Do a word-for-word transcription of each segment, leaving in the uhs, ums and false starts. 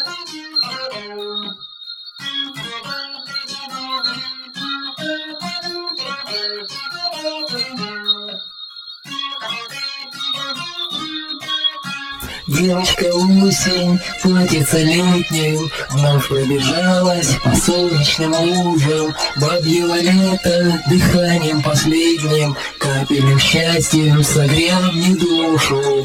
Девочка осень, платьице летним, вновь пробежалась по солнечным лужам. Бабьего лета дыханием последним, капелем счастьем согрела мне душу.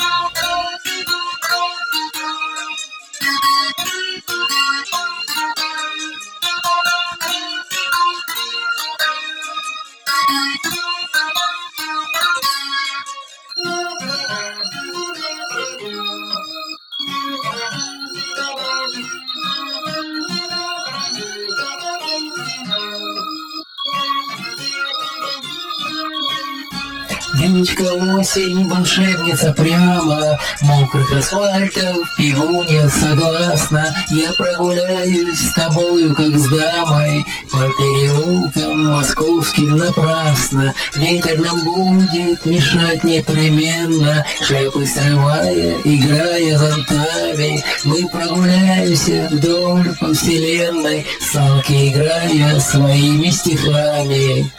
Девочка осень, волшебница прямо, мокрых асфальтов пивунья согласна. Я прогуляюсь с тобою, как с дамой, по переулкам московским напрасно. Ветер нам будет мешать непременно, шляпы срывая, играя зонтами. Мы прогуляемся вдоль по вселенной, салки играя своими стихами.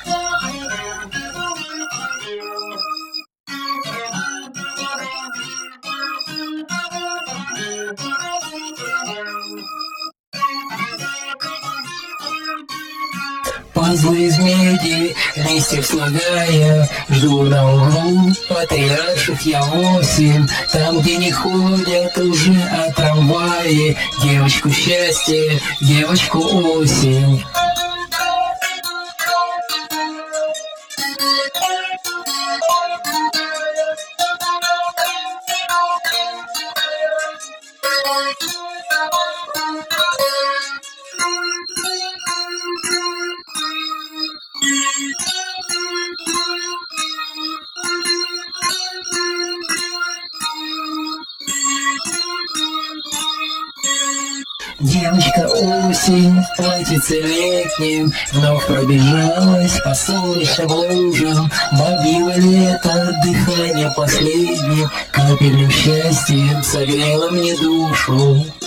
Пазлы из меди, листьев слагая, жду на углу патриарших я восемь. Там, где не ходят уже а трамваи, девочку счастье, девочку осень. Девочка осень, платьице летним, вновь пробежалась по солнечным лужам. Бабьего лета дыхание последним, капелью счастьем согрело мне душу.